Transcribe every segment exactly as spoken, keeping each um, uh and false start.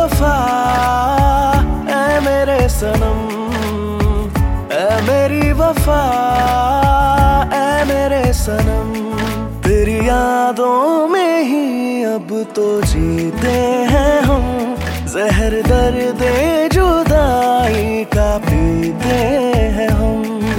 वफा ऐ मेरे सनम, ऐ मेरी वफा ऐ मेरे सनम। तेरी यादों में ही अब तो जीते हैं हम, जहर दर्द जुदाई का पीते हैं हम।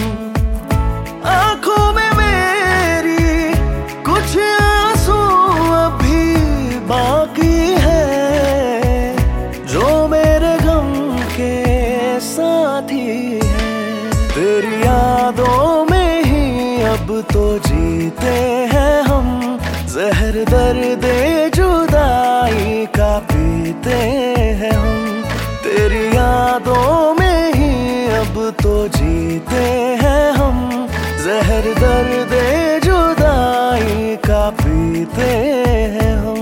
आंखों में मेरी कुछ आंसू अभी बाकी है, जो मेरे गम के साथी है। तेरी यादों में ही अब तो जीते हैं हम, जहर दर्द जुदाई का पीते हैं हम। तेरी यादों में ही अब तो जीते हैं हम, जहर दर्द जुदाई का पीते हैं हम।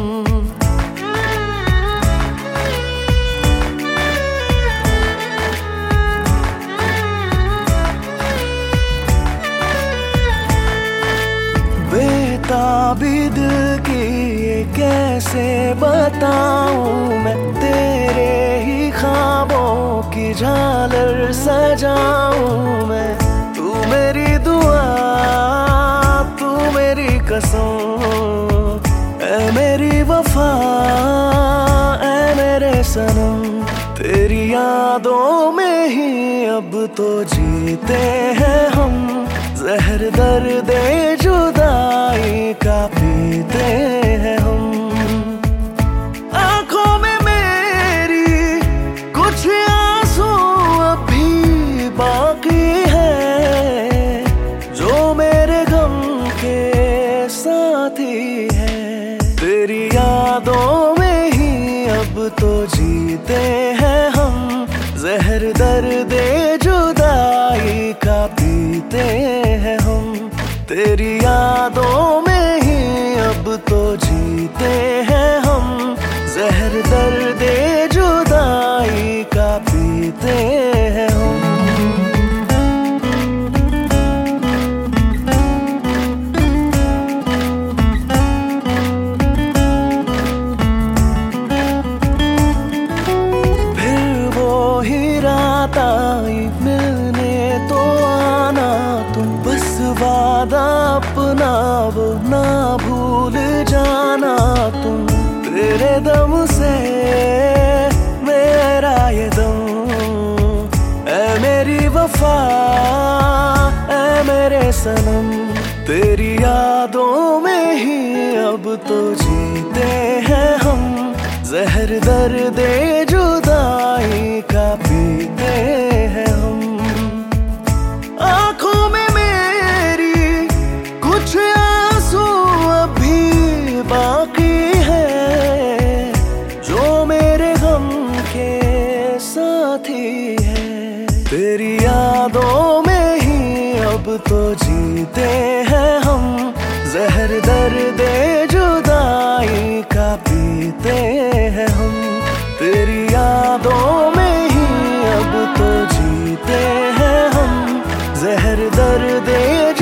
बेताबी दिल की ये कैसे बताऊं मैं, तेरे ही ख्वाबों की झालर सजाऊं मैं। तू मेरी दुआ तू मेरी कसम, ऐ मेरी वफा ऐ मेरे सनम। तेरी यादों में ही अब तो जीते हैं हम, जहर दर्द जुदाई का पीते हैं हम। आंखों में मेरी कुछ आंसू अभी बाकी है, जो मेरे गम के साथी है। तेरी यादों में ही अब तो जीते हैं हम, जहर दर्द जुदाई का पीते हैं हम। तेरी यादों में ही अब तो जीते हैं हम, जहर दर्द जुदाई का पीते हैं हम। फिर वो ही रात आई मिलने तो आना तुम, बस वादा अपना वो ना भूल जाना तुम। तेरे दम से मेरा ये दम, ऐ मेरी वफा ऐ मेरे सनम। तेरी यादों में ही अब तो जीते हैं हम, जहर दर्द जुदाई का पीते हैं हम। आंखों में मेरी कुछ आंसू अभी बाकी है, जो मेरे गम के साथी है। तेरी यादों में ही अब तो जीते हैं हम, जहर दर्द जुदाई का पीते हैं हम। तेरी यादों में ही अब तो जीते हैं हम, जहर दर्द